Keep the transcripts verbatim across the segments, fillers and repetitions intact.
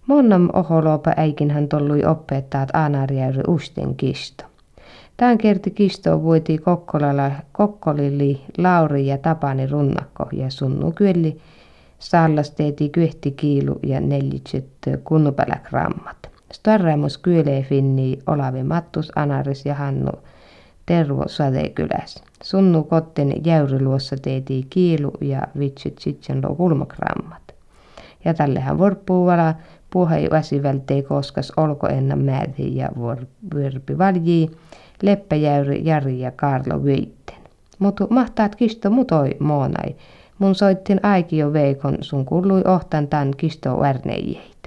Monnam oholopa äikinhän tollui opettajat Aanarjärvi usten kisto. Tämän kerti kistoa vuoti Kokkolalla, Kokkolili, Lauri ja Tapani runnakko ja sunnu kyöli sallas teeti kyhti kiilu ja neljitset kunnupälä-grammat. Starramus kyölee finni Olavi Mattus, Anaris ja Hannu Tervo Sadekyläs. Sunnu kotten jäyriluossa teeti kiilu ja vitsit sitten lo kulmagrammat. Ja tällehän vorppuu vala puhai väsivältei koskas olko ennan määthi ja vorpi valjii Leppäjäyri, Jari ja Karlo Vyitten. Mutta mahtaat kisto mutoi moonai. Mun soittin aiki jo veikon, sun kuului ohtan tämän kisto värneijeit.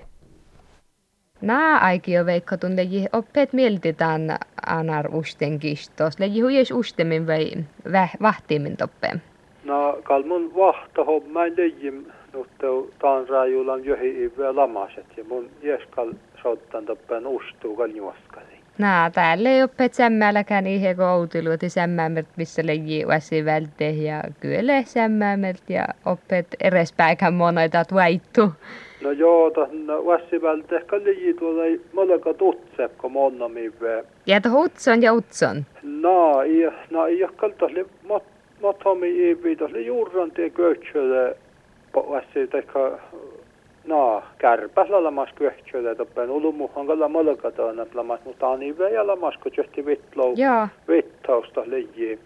Nää aiki jo veikko tunteji oppeet mieltitään anar usten kistos. Leji huijes ustemin vai vahtimin toppeen? No, kalmun vahtahommain lejim, mutta taan raajulan johi iveä lamaset ja mun jeskal soittan toppeen ustuu kaljuoskasi. Nää, täällä ei oppeet sämmälläkään ihe koutilu, että sämmämert missä leji väsi välte ja kyllä sämmämert ja oppeet erespäikään monoita väittu. No joo, tämän väsi välte ehkä leji tuolla ei molemmat utsekko monnomive. Ja tuohon utson ja utson? No, ei, no ei ole kaltaisli matomi ei viitasli juurran tie köhtsölle väsi teikka. No, kärpäs lamas kyöhtsölle toppen ulumuhan kalla molkatoon lamas, mutta on niin vielä lamas, kun johti vittlou, vittausta leijii,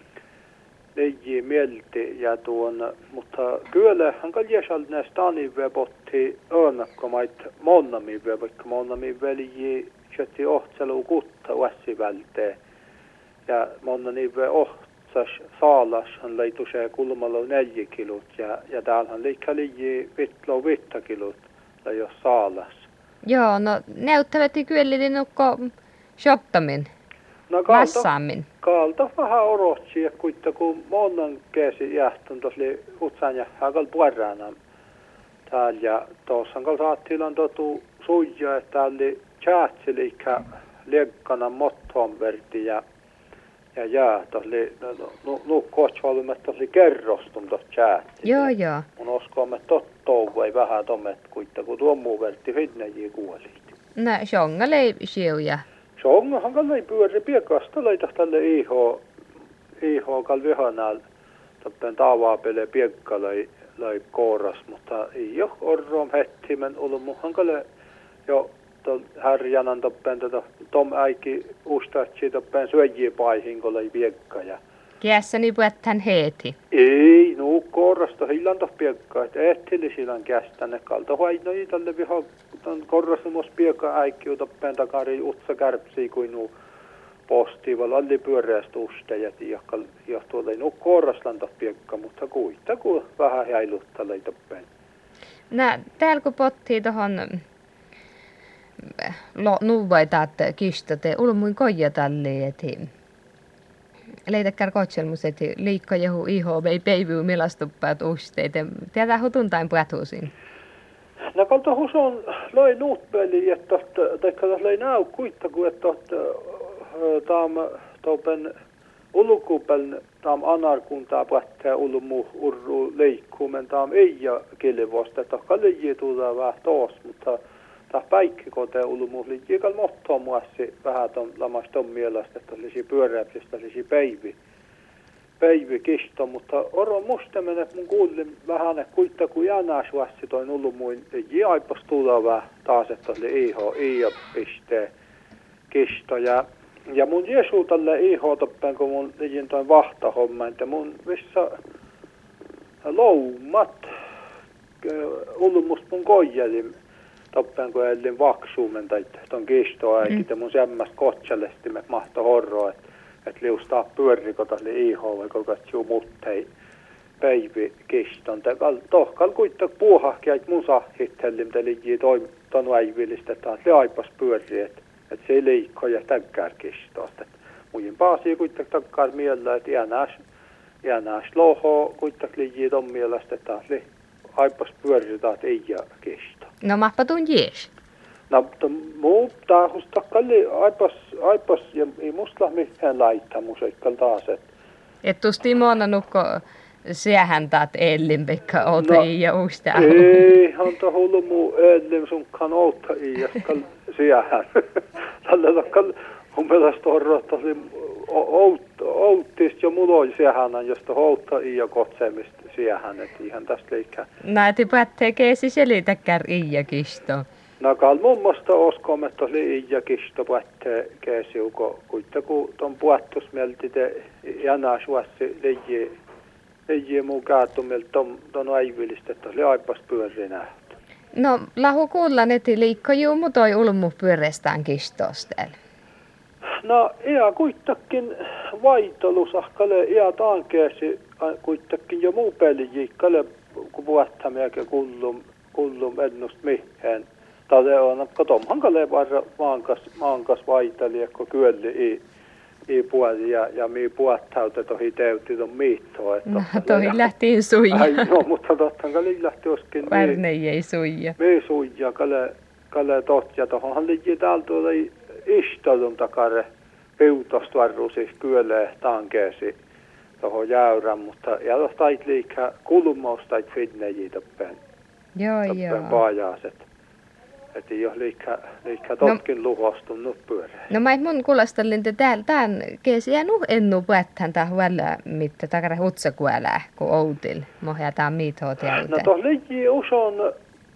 leijii mielti ja tuon, mutta kyllä hän kaljesal näistä on niin vielä potti öönakkomait monnamive, vaikka monnamive leijii johti ohtselu kutta väsivälteen ja monnamive ohtsas saalas hän leitu se kulmalla neljä kilut ja, ja täällähän liikka leijii vittlou vitta kilut jos saalas. Joo, no näyttävätti kyllä nukko shottamin, no, massaamin. Kaalta vähän orotsi, että kuitta kun monen käsi jähtön tuossa utsan ja hakal puerrana täällä ja tuossa on saattilan totu suja, että täällä oli tjäätsiliikka liekkana mottoon verti ja ja jää tuossa oli nukkohtsvallumet tuossa oli kerrostun tuossa tjäätsiliikka. Joo, joo. Mun uskoamme tottou vai vähän tommet kuitta kun tuon muu verti hinnäjiä kuolit. No, shonga lei siuja. Shongahan kallei pyöri piekasta leita tälle iho iho kalvihanal toppen taavaapele piekka lei lei kooras, mutta ei ole orroom hettimen ollut muhan kalle jo härjanan toppen tätä tom äiki ustatsi toppen syöjiä paihin kun lei piekka ja Kiässäni puettän heeti. ei, no koorasta hillan toh piekka, että ehtili sillan kästänne kalta vainoi tälle viha korrasumus piekka äikki toppen takari utsa kärpsii kuin nuu postivalla oli pyöreästä ustajat ja tuolla ei nuu kooraslan toh piekka, mutta kuita kun vähän häiluttaa lei toppen. Nää, täällä kun pottii tohon nuvaitaat kistote, ulmuin koja talli, eti leitäkkär kotselmus, eti liikka johu iho vei peivyy milastuppaat usteita. Tiedä hutuntain puhuisin. No kalta huson loi nuutpeli, että teikka loi näy kuitta, kun että taam topen ulukupeln taam anarkuntaa pähtää ulumu urru leikkuumen taam ei ja kilvosta, että kalleji tulee vähän toos, mutta tää päikkikote ulumu liikkii kal mottoon muassi vähän ton lamas ton mielestä, että olisi pyöräpsistä, olisi päivi. Päivi kisto, mutta oro mustemmen, että mun kuulin vähän, että kuitta kun jänäs vassi toin ulumuin, ei aipas tulee vähän taas, että oli iho, iho pistee kisto ja Ja mun jesu tälle iho toppen, kun mun liikin toin vahtahomma, että mun missä loumat ulmus mun koijalin toppen, kun elin vaksuumen tai ton kistoa, mm. että mun semmästä kotsalesti me mahto horroa, että et liustaa pyörriko tälle iho, vai koko juu muttei päivi kiston. Tohkal kuittaa puuhahkia, että mun sahittelin, että liikin ton väivillistä, että aipas pyörri, että että se ei liikko ja täkkär kistosta. Muiden paasi kuitenkin takkar mielellä, että iänäs, iänäs loho kuitenkin liijii ton mielestä, että aipas pyöritään, että ei jää kisto. No mahpa tuun jees. No muu taahus takkalli aipas, aipas ja ei musta mitään laittaa musiikkal taas. Et tustii moona nukko Sehän taat ellin pekka oota ja uusta. Ei, hän ta hulmu ellin sun kan oota ja skal sehän. Tällä takkal mun mielestä horrotta outtist ja muloi sehän, josta oota ja kotsemista sehän, että ihan tästä liikkää. Näeti päättää keesi selitäkään Iija Kisto. No kal muun muassa uskomme, että oli Iija Kisto päättää keesi, kun kuitenkin tuon puhuttusmelti te jänä suossi leijii. Ei muu kaatumilta ton, ton aivillista, että oli aipas pyöri nähty. No, lahu kuullaan, että liikko juu mutoi ulmu pyöreestään Kistostel. No, ihan kuitenkin vaitolusahkale, ihan taankeesi kuitenkin jo muu pelijiikkale, kun vuottamiakin kullum, kullum ennust mihin. Tai on, kato, hankale varra maankas, maankas vaitali, kun kyölli ei. I puoli ja, ja mi puottauta tohi täytti ton miittoa. No, tohi lähtiin suija. Ai no, mutta tottahan kali lähti oskin. Värne ei suija. Me suija, kale, kale totja. Tohonhan liki täältä oli istadun takare piutosta varruusis kyölee tankeesi tohon jäyrän, mutta ja tosta tait liikaa kulmausta tait fidneji toppen. Joo, joo. Toppen paajaaset. Että ei ole liikaa, liikaa totkin no, luhostunut pyörään. No mä mun kuulostelin, että täällä tämän keesiä nu ennu päättään tähän välillä, mitä takare hutsakuelää, kun outil. Mohja tää miitoo täältä. No tuossa liikkii usein,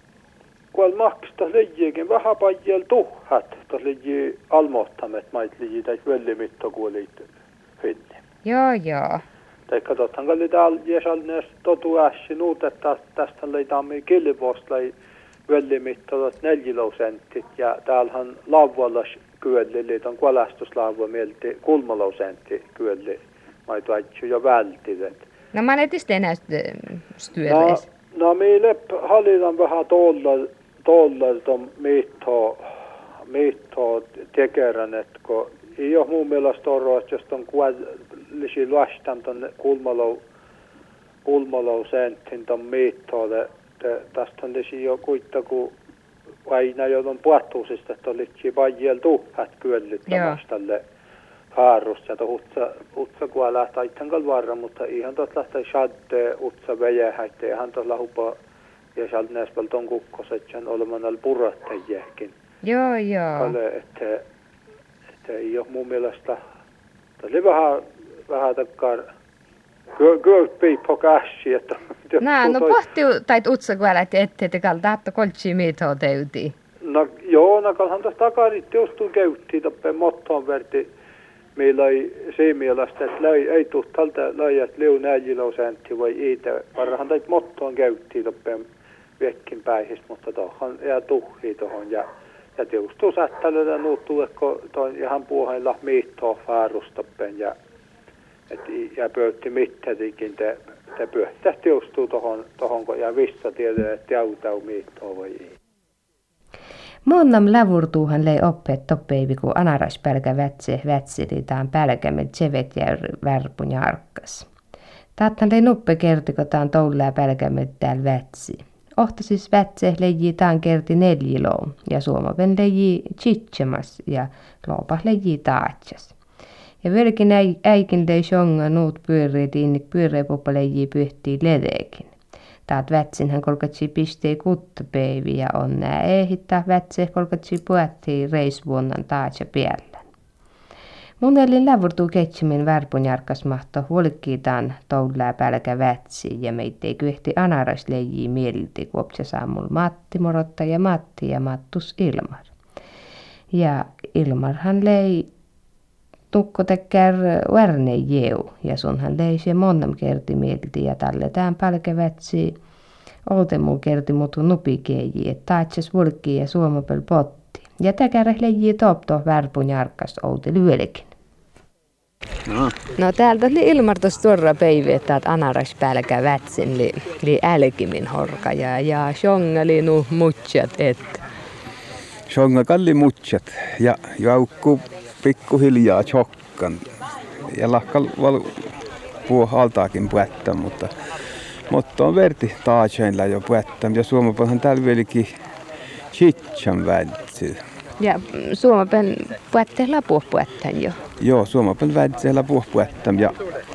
kun maksaa liikkiikin vähän paljon tuhat. Tuossa liikkii almoittamet, mait liikkii tai vällimitto kuulit finni. Joo, joo. Tai katsotaan, kun oli täällä jäsälnees totu ässi nuut, että tästä leitämme kilvosta vällimittoivat neljälausentit ja täällähän lauvalla kyölli, liiton kalastuslauva mielti kulmalausentti kyölli. Mä ei tuoitsu jo vältivet. No mä netistä enää styöreis. No, no meille hallitaan vähän tuolla, tuolla ton miittoa, miittoa tekerän, että kun ei ole mun mielestä oro, että jos ton kuolisi luostan ton kulmalau, kulmalausentin ton miittoa, tästä on lisi jo kuitenkin aina jo tuon puhuttuusista, että olisi paljon tuhat kyöllyttämässä tälle haarusta. Ja utsa, utsa kun lähtee itsenkään varra, mutta ihan tuossa lähtee shadde, utsa vejähäitte, ihan tuossa lähupa ja sieltä näistä tuon kukkoset, sen olemaan näillä purrattajiekin. Joo, joo. Kale, että, että ei ole mun mielestä, tämä oli vähän, vähän takkaan Gölpii på käsi, että... Nää, no pohtiu tait utsakuella, että ette te kalta, että koltsi miitoo teutii. No joo, no kalhan tuossa takarit justuu käyttiin toppen mottoon verti. Meillä ei se mielestä, että löi, ei tuu tältä löi, että liu näjilausentti vai iitä. Varrahan tait mottoon käyttiin toppen viekkin päihistä, mutta tuohon jää tuhii tuohon. Ja, ja justuu sättällä nuuttuu, kun toi ihan puohella miittoo faarustoppen ja... Et, ja pöytti mittätikin, te, te pöyttää teostuu tohon, tohon, ja vissa tiedä, että jautau miittoo vai ei. Monnam lävurtuuhan lei oppeet toppeivi, kun anaraspälkä vätse vätsilitaan pälkämet sevet ja värpun ja arkkas. Taathan lei nuppe kerti, kun taan toullaa pälkämet täällä vätsi. Ohta siis vätse leijii taan kerti neljiloon ja suomaven leijii chitsemas ja loopas leijii taatsas. Ja velkin äikin lei shonga nuut pyöreet inni pyöreäpopaleijii pyhtii ledeekin. Taat vätsinhän kolkatsi pistee kuttapeivi ja on nää ehittää vätse kolkatsi puettii reisvuonnan taatsa päällä. Mun elin lävurtuu ketsimin värpun jarkas mahto huolikkiitaan toullaa pälkä vätsi ja meittei kyhti anaras leijii mielti kuopsa saamul Matti morotta ja Matti ja Mattus Ilmar. Ja Ilmarhan lei tukko tekkär värne jeu, ja sunhan lei se monnam kerti mielti, ja tälle tämän pälkävätsi oltemu kerti mutu nupikeji, että taatses vulkki ja suomapel potti. Ja täkärä leijii topto värpun jarkas outi lyölikin. No. no täältä oli Ilmartos tuorra päivä, että anaras pälkä vätsin li, li älkimin horka, ja, ja shonga li nu mutsat, että. Shonga kalli mutsat, ja jaukku pikkuhiljaa tjokkan ja lahkal val puo altaakin puetta, mutta mutta on verti taatseilla jo puetta ja suomapäin täällä vieläkin chitchan väntsyy. Ja suomapäin puetteella puo puettan jo? Joo, suomapäin väntseellä puo puettan ja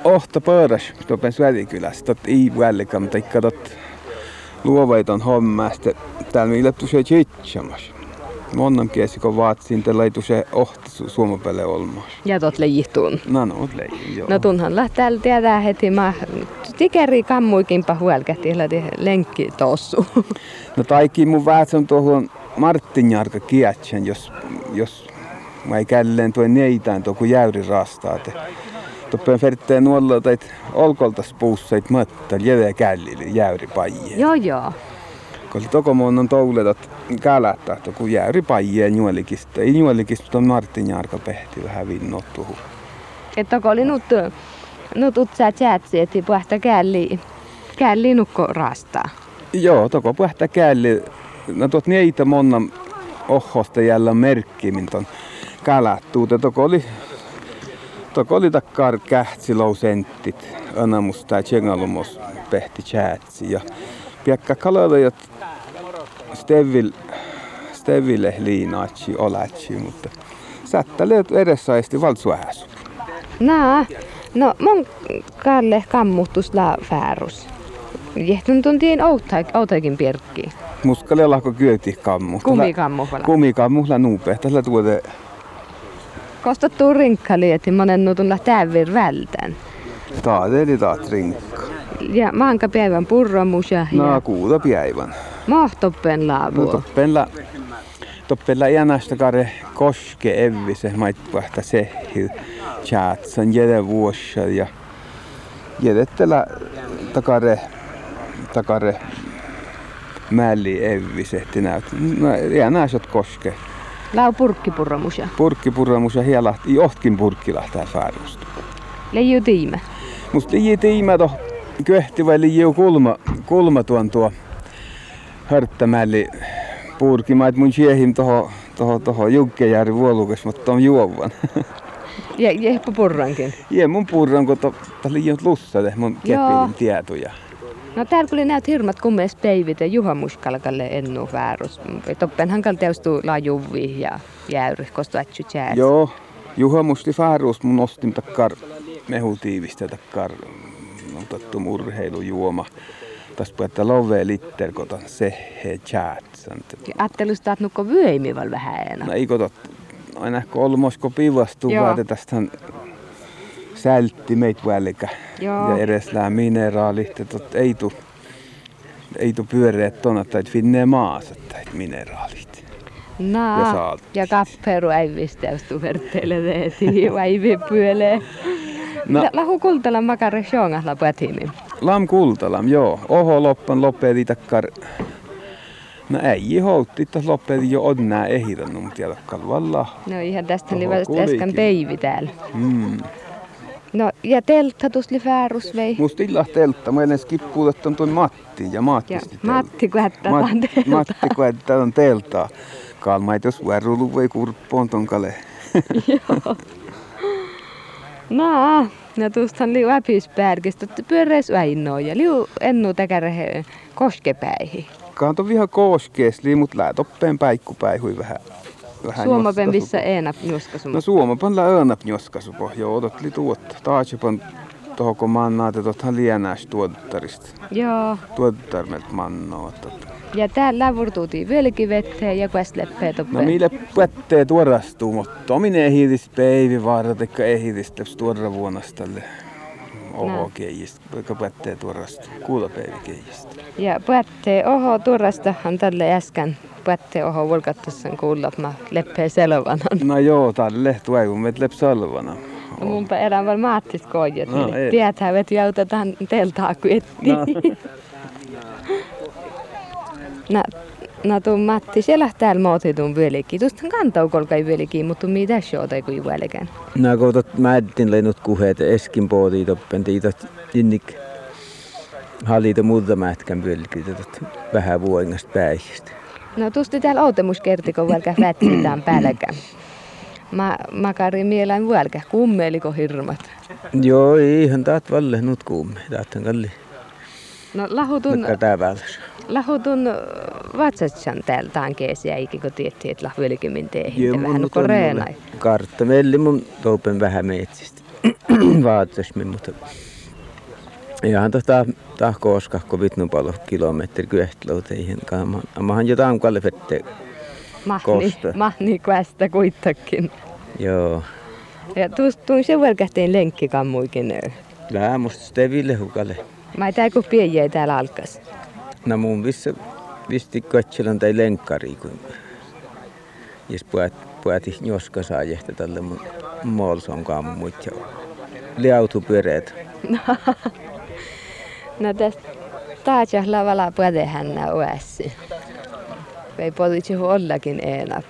ohta pöydäs, tuopen Svärikylässä, tot ei välillä, mutta ikka tot luovaiton hommasta. Täällä meillä tusee tsitsamas. Monnan kiesi, kun vaatsin, tällä ei tusee ohta suomapelle olmaas. Ja tot leijihtuun. No, no, leijin, joo. No tunhan lähtäällä tiedää heti, mä tikeri kammuikinpa huelkähti, lähti lenkki tossu. No taikin mun väätsän tuohon Martin Jarka kietsän, jos, jos mä ei källeen tuen neitään tuo kun jäyri rastaa. Tuoppen vertteen nuolla teit olkoltas puusseit möttä, jäveä källille, jäyri pajien. Joo joo. Koska toko mun on touletat kälättää, kun jäyri pajien juolikista. Ei juolikista, mutta Martin Jarka pehti vähän vinnot tuohon. Että toko oli nyt, nyt utsaa tjätsi, että puhta källi, källi nukko rastaa. Joo, toko puhta källi. No tuot neitä monna ohosta jällä merkki, mint on kälättuu. Toko oli, toko oli takkar kähtsilausentit, anamusta ja tjengalumos pehti tjätsi. Ja piekka kalalajat stevil, steville liinaatsi olatsi, mutta sättäleet edessä esti valtsuähäsu. Nää, no mun kalle kammuhtus la fäärus. Jehtun tuntiin outaikin pirkkiin. Muskalle lahko kyöti kammu. Kumikammuhla. Kumikammuhla nuupeh. Tällä tuote. Kostettuu rinkkali, että monen nutun lähtäävir vältän. Taat eli taat rinkka. Ja maanka päivän purromus ja... No kuuta päivän. Mahtoppen laavu. No toppella. Toppella iänästä kare koske evvise. Maitpuhta sehi. Tjätsän jäde vuossa ja... Jädettellä takare... Takare... Mälli evvisehti näyt. No iänäsät koske. Lau purkkipurromus ja... Purkkipurromus ja hielahti. Johtkin purkkilahtaa fäärustu. Leiju tiime. Musta leiju tiime toh. Köhti vai leiju kulma. Kulma tuon tuo. Hörttämälli purki. Mä et mun siehim toho. Toho toho Jukkejärvi vuolukas, mutta on juovan. Ja jehpä purrankin. Jee, mun purran, kun to, to liian lussade, mun kepilin tietoja. No täällä kun näyt hirmat kummees peivit ja juhamuskalkalle ennu väärus. Toppen hankal teustuu laajuvi ja jäyri, kostu ätsy tjääs. Joo, juhamusti väärus mun ostin takkar mehutiivistä takkar otettu murheilujuoma. Tästä puhutaan lovea litter, kota sehe tjäätsän. Ajattelusta, että nukko vyöimival vähän enää. No ei kotot. Aina kolmosko pivastuu vaan tästähän sältti meitä välikä. Ja edeslää mineraalit. Ei tu, ei tu pyöreät tonat, tai finnee maassa tai mineraalit. Naa, ja, ja kapperu äivistäystuu verteille veeti, äivi pyölee. No. Lahu kultalan makare shongahla pätimi. Lam kultalam, joo. Oho loppan lopeedi takkar. No ei houtti, että lopetin jo on nää ehitannut, mutta tiedä kalvalla. No ihan tästä oli vasta äsken peivi täällä. Mm. No ja teltta tusli väärus vei? Musta illa teltta. Mä olen skippuut, että on tuon Matti ja Matti. Matti kuhettaa on teltaa. Matti kuhettaa on teltaa. Kalmait jos värrulu voi kurppoon ton kale. Joo. No, no tuostahan liu äpyspärkistä, että pyöreis väinnoa ja liu ennu täkäre koskepäihin. Kaanto viha kooskeesli, mut lää toppeen päikkupäihui vähän. vähän Suomapen missä enap njuskasu. No Suomapen lää enap njuskasu pohjo, odotli tuotta. Taatsepan toho kun mannaat, että othan lienääs tuottarista. Joo. Tuottarmelt mannoa. Ja täällä lävurtuutiin velkivetteen ja kuestleppee toppeen. No mille pättee tuorastuu, mutta omine ehidis päivivaara, teikka ehidis teps tuorra vuonastalle. Oho keijistä, poika pättee tuorasta, kuulapäiväkeijistä. Ja pättee oho tuorastahan tälle äsken pättee oho volkattussan kuulla, että mä leppee selvana. No joo, tälle tuoivun meitä lepp selvana. No munpa erään vaan maattis koijat, no, niin tiedätään, että joutetaan teltaa kuin etti. No. no, no tuon Matti, siellä täällä muutin tuon vyölikin. Tuosta kantau kolkai vyölikin, mutta mitä showta kuin vyölikään? No kun tot määtin leinut kuheet eskin pooti toppen, tiitot innik hallita muuta mätkän vyölikin, vähän vuongasta päihistä. No tuosta täällä outemus kerti, kun välkä vätsitään päälläkään. Mä makarin mielään vuolkä, kummeliko hirmat? Joo, ihan taat valle nyt kumme, taathan kalli. No lahutun, lahutun vatsatsan täällä tankeesi eikä kun tiettiin, että lahuelikimin tehdään. Vähän kuin reenai. Kartta meille mun toupen vähän metsistä. vaatsesmin, mutta ihan tota tahko kun vitnu paljon kilometri kyehtlöuteihin kaamaan. Amahan jotain kalvette Mahni, mahni kvästä kuitenkin. Joo. Ja tuun sen velkähteen lenkkikammuikin. Lää musta steville hukalle. Mä ei tää kun pieniä täällä alkas. No mun vissa visti katselan tai lenkkari kun jos puet pueti joska saa jehtä tälle mun molson kammut ja liautupyreet. No tästä taas lavalla puetehän nää uässi. Ei poliitsi ollakin enap.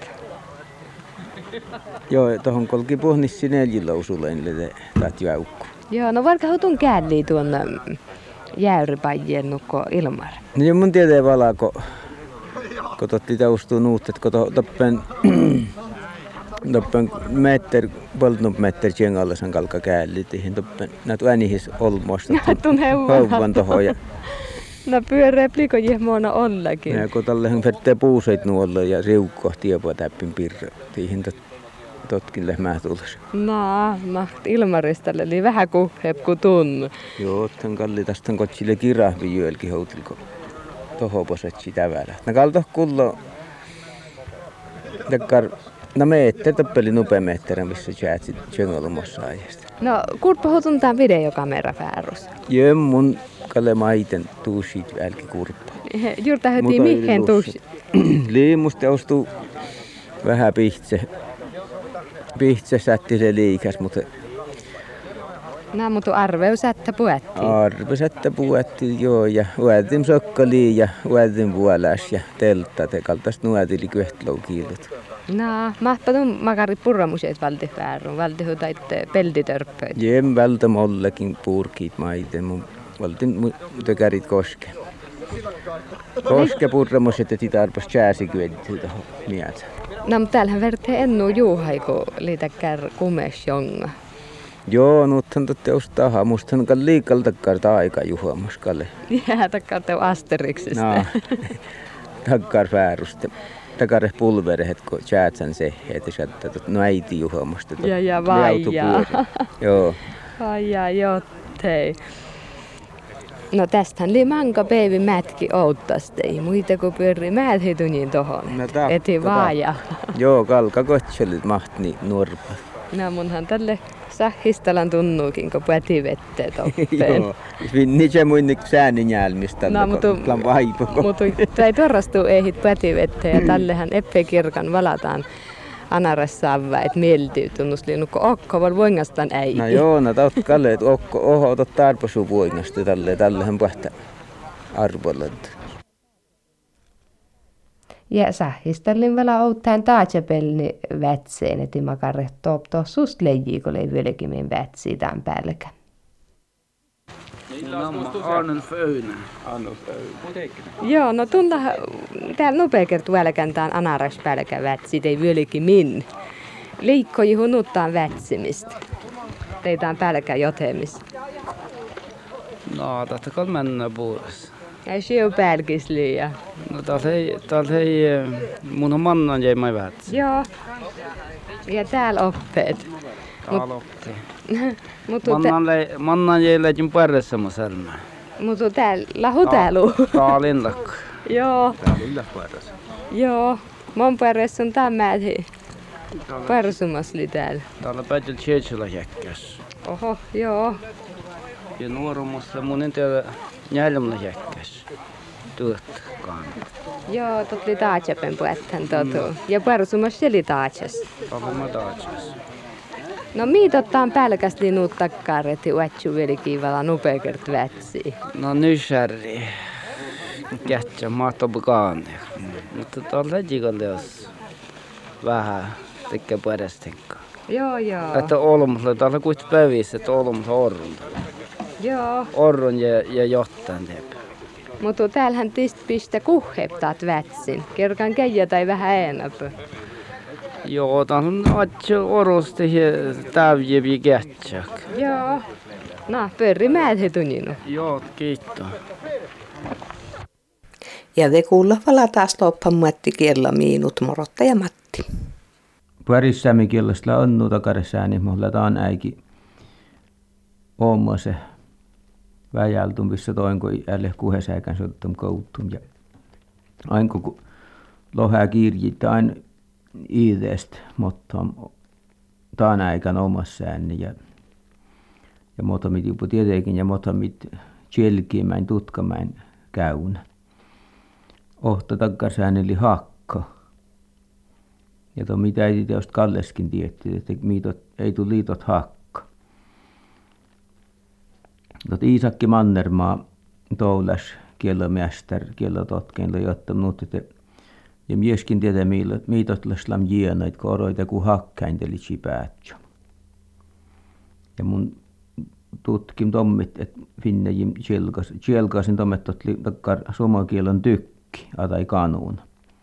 Joo, tohon kolki puhnissi neljilausulein taat jäukku. Joo, no varka hutun käälli tuon jäyripajien nukko ilmar. No joo, mun tietää valaa, kun, kun totti taustuu nuut, että kun toppen, toppen metter, poltnup metter tjengalle sen kalka käälli, tihin toppen, näet äänihis olmoista. Näetun heuvan tohon. Ja no pyöree pliko jehmoona ollakin. Ja kun tällehän vertee puuseit nuolla ja riukko tiepua täppin pirra, tihin tot, totkin lehmää tulisi. No, no ilmaristalle oli vähän kuhheep ku tunnu. Joo, tämän kalli tästä kotsille kirahvi jyölki houtilko tohoposetsi tävällä. No kaltoh kullo, takkar, no meetter tappeli nupemeetterän, missä chatsit tjöngolumassa ajasta. No, kurppa hutun tämän videokamera väärus. Joo, mun kalle maiten tuusit välki kurppa. Juurta hötiin mihin tuusit? Liimusta ostuu vähän pihtse. Pihtse sätti se liikas, mutta No, mutta arveu sättä puettiin. Arve sättä puettiin, joo, ja uätin sokkaliin ja uätin vuolas ja teltta, te kaltais nuätili kyhtlaukiilut. No, mahpadun makari purramuseet valti väärun, valti hutaitte pelditörppöit. Jem vältä mollekin purkiit maiten, mun valtin tökärit koske. Koske purramuseet, että siitä arpas jääsi kyödit tuohon mietsä. No, mutta täällähän vertee ennu juuhai, kun liitäkkär kumes jonga. Joo, nuuthan totte ostaa. Mustahan on liikaltakkar aika juhuamaskalle. Jää takkar teo Asteriksista. No, takkar vääruste. Takkar pulverehet, kun tjäätsän se, että sieltä no äiti juhuamasta. Ja ja vaijaa. Joo. Vaijaa jottei. No tästähän li manka päivin mätki outtastei. Muita kun pyörii mäthitunin tohon. No, ta, eti vaaja. Joo, kalka kotselit mahtni nuorpa. No munhan tälle sahistalan tunnuukin, kun päti vettä toppeen. Joo, niin se muinnik säänin jälmistä. No, mutta mutta ei torrastuu ehit päti vettä ja tällehän eppekirkan valataan anaressavva, et mieltyy tunnusli nukko okko val voingastan äiti. No joo, no taut kalle, et okko oho otot tarposu voingasta tälle, tällehän pähtä arvollanta. Ja sähistallin vielä outaan taajapelni vätseen, että makare toopto sust leijii, kun ei vieläkin min vätsiä tämän päälläkä. Arnon Föynä. Joo, no tunna täällä nopea kertu välkäntään anaras päälläkä vätsit, ei vieläkin min. Liikko juhu nuttaan vätsimistä. Teitään päälläkä jotemista. No, tästä kan mennä puolessa. Ei siu päälkis liian. No, täällä ei, täällä ei, mun on mannan jäi mai vätsi. Joo. Ja täällä oppeet. Täällä oppeet. Mutta mannan jäi lähdin puolessa mun selmään. Mutta täällä lahu täälu. Täällä inlakko. Joo. Täällä on puolessa. Joo. Mon puolessa on tämmäti. Parsumasli täällä. Täällä päätellä tjeitsellä jäkkäs. Oho, joo. Ja nuorumassa mun en tiedä jäljellä jäkkäs. Tuotkaan. Joo, tot li taatsapen puettan totu. Mm. Ja parsumas se li taatsas. Täällä mä taatsas. No miitottaan pälkästi nuut takkar, että uätsy vieläkin vala nupeakert vätsi. No nysärri. Kätsä mahtopukaan. Mutta täällä ei jos vähän tekee puolestenkaan. Joo, joo. Että olmulla, täällä kuitenkin päivissä, että olmulla orrun. Joo. Orrun ja, ja jotain teep. Mutta täällähän tist pistä kuhheptaat vätsin. Kerkan keijä tai vähän enäpä. Joo, täällä on atse orosti ja täyjiä kätsä. Joo. No, pörri määrhetyninu. Joo, kiitos. Ja te kuulla vala taas loppan Matti kiellä miinut morotta ja Matti. Parissämme kielessä on nuuta karsääni, mulla taan äiki oma se väjältum, missä toin, kun jälle kuhesäikän soittam kouttum. Ja aina kun lohää kirjittää aina idestä, mutta taan aikana omassa säännön. Ja, ja mutta mit jopa tietenkin, ja mutta mit tjelkimäin, tutkamäin käyn. Ohta takkarsäännön eli hakka. Ja tuo mitä ei teosta Kalleskin tietty, että miitot, ei tule liitot hakka. Tot Iisakki Mannermaa toulas kiellomästär, kiellototkeilla jotta että ja myöskin tietää miitot laslam jienoit koroita kun hakkäinteli päätsä. Ja mun tutkim tommit, että finnejim tjelkasin tommet totli takkar suomakielon tykki, atai kanuun.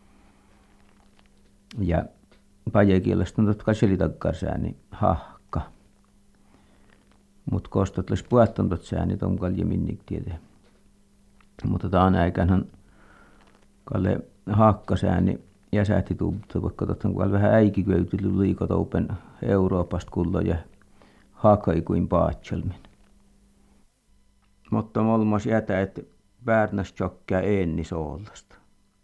Ja pajakielestä on totta selitakkar sääni hahka. Mut kostot les puetton tot sääni tom kalje minnik tiede. Mutta taan aikanahan kalle hahka sääni jäsähti tuubta, vaikka totta kun vähän äikiköytyly liikot open Euroopasta kullo ja hakai kuin paatselmin. Mutta molmas jätä, että Pärnäs tjokkää enni soolasta.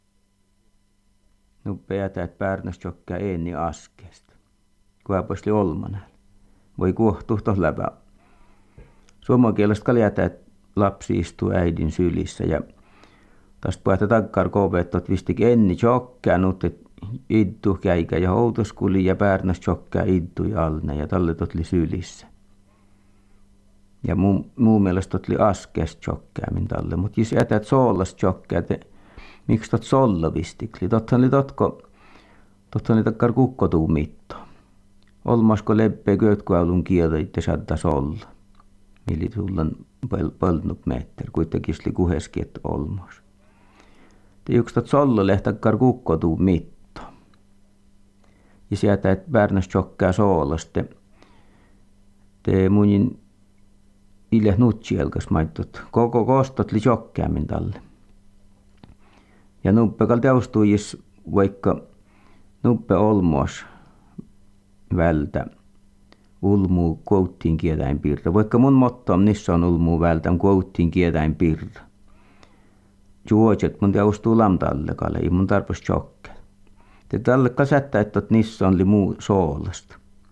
Nuppe jätä, että Pärnäs tjokkää enni askeesta. Kuha poisli olmanäl. Voi kuohtua tuossa läpä. Suomenkielestä kal jätä, että lapsi istuu äidin sylissä ja tästä puhuttaa takkar kovettot vistik enni tjokkää, nutte iddu käikä ja houtoskuli ja Pärnäs tjokkää iddui alne ja talle totli sylissä. Ja mun, mun mielestä totli askeesta tjokkäämin talle, mutta jos jätät soolasta tjokkää, että miksi tot solla vistikli? Tothan oli totko, tothan oli takkar kukkotuu mitto. Olmasko leppee köötkuaulun kieltä itse saattaa solla. Mili tullaan pöltnut metter, kuitenkin oli kuheski, että olmas. Te yksi tot solla lehtakkar kukkotuu mitto. Ja sieltä, että Pärnäs tjokkää soolasta. Te munin ilja nutsielkas maittot. Koko kostot li tjokkäämin talle. Ja nuppekal teostuijis vaikka nuppe olmos vältä ulmuu kouttiin kietäin pirta. Vaikka mun motto on nissä on ulmuu vältä kouttiin kietäin pirta. Juojet mun teostuu lamtallekalle, ei mun tarpeeksi tjokkää. Te tälle kasättää, että nissä on li muu soolasta.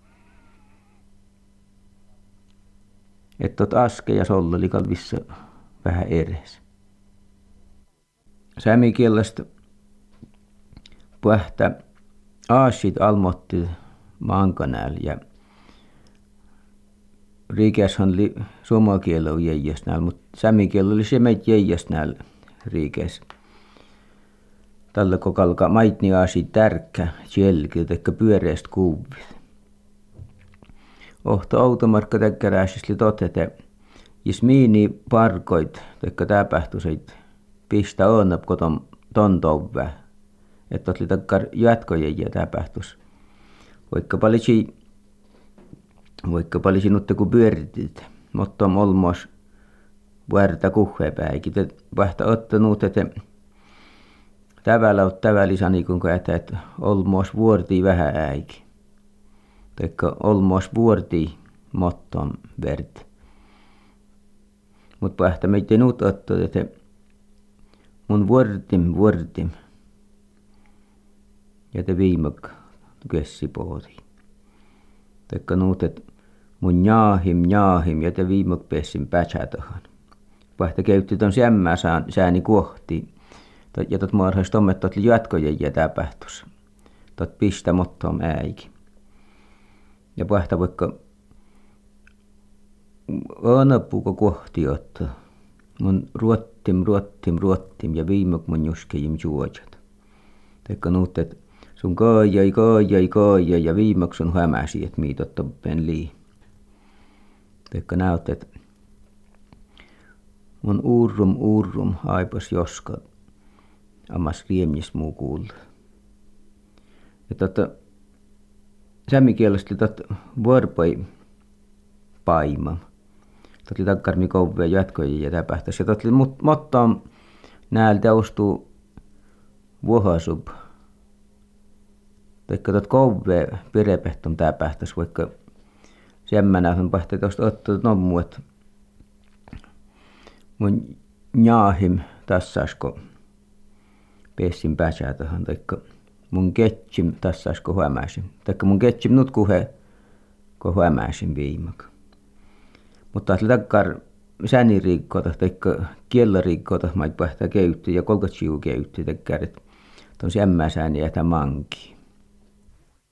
Että tot aske ja solla oli kalvissa vähän eres. Sämikielestä puhta aasit almotti mankanääl ja riikäshän oli suomakielä on jäijäs näil, mutta sämikielä oli se meitä jäijäs näil riikäs. Tällä kokalka maitni aasit tärkkä jälki, teikkä pyöreästä kuvit. Ohto automarkka täkkärääsisli totete, jos miini parkoit, teikkä täpähtuisit pistä onnap koton tontove, että oli takkar jatkojen ja täpähtus. Vaikka palisi, vaikka palisi nutte kun pyöritit, mutta on olmos vuorta kuhvepäikin. Te vahta ottanut, että tävällä on tävällisani, kun jätät olmos vuortii vähän äikin. Teikka olmos vuortii motton vert. Mutta vahta meitä ei nuut ottanut, että mun vuortim, vuortim. Ja te viimak kessi pooti. Teikka nuut, että mun jaahim, jaahim ja te viimak pessin pätsätöhön. Vahta käytti ton sämmää sääni kohti. Ja tot maarhais tommet tot jatkojen ja täpähtus. Tot pistä mottoon äikin. Ja vahta vaikka anapuuko kohti ottaa. Mun ruottim, ruottim, ruottim ja viimak mun juskejim juojat. Teikka nuut, että sun kaajai, kaajai, kaajai ja viimak sun hämäsi, et miitot toppen lii. Teikka näyt, että mun urrum, urrum aipas joska ammas riemjis muu kuulla. Ja totta sämmikielestä oli totta vuorpai paima. Totta oli takkarmi kouvea jatkoja ja täpähtäisi. Ja totta oli mottaan näältä teostuu vuohasub. Teikka totta kouvea pirepehtom täpähtäisi, vaikka semmänä on pähtä teosta ottaa nommu, että mun jaahim tässä asko pessin pääsäätöhän, taikka mun ketsim tässä asko huomäisin. Taikka mun ketsim nyt kuhe, kun huomäisin viimak. Mutta takkar säniriikkota, taikka kiellariikkota, mait pähtää keytti ja kolkat siu keytti, takkar, että on se ämmäsääni ja tämä manki.